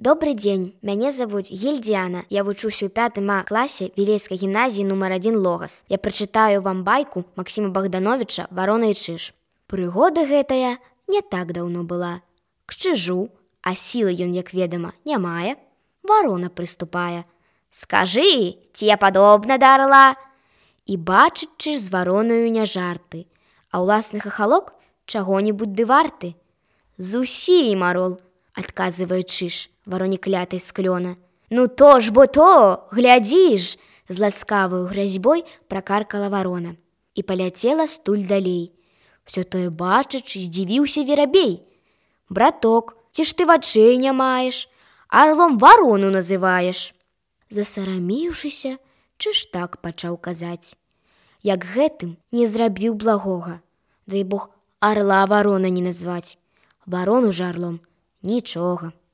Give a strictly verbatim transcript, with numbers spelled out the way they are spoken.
Добрый дзень, мяне завуць Гельдзіяна. Я вучуся ў пятым А класе Вілейскай гімназіі нумар адзін Логас. Я прачытаю вам байку Максіма Богдановича «Варона і чыж». Прыгода гэтая не так даўно была. К чыжу, а сілы ён, як ведама, не мае. Варона прыступае. «Скажы, ці я падобна да арла?» І бачыць чыж з варонаю не жарты, а ўласны хахалок чаго-небудзь ды варты. «Зусім, арол», адказвае чыж вароне клятай з клёна. «Ну то ж бо то, глядзі ж!» з ласкаваю гразьбой пракаркала варона і паляцела стуль далей. Усё тое бачачы, здзівіўся верабей. «Браток, ці ж ты вачэй не маеш? Арлом варону называеш!» Засараміўшыся, чыж так пачаў казаць. Як гэтым не зрабіў благога, дай Бог арла варона не назваць. Варону ж арлом нічога.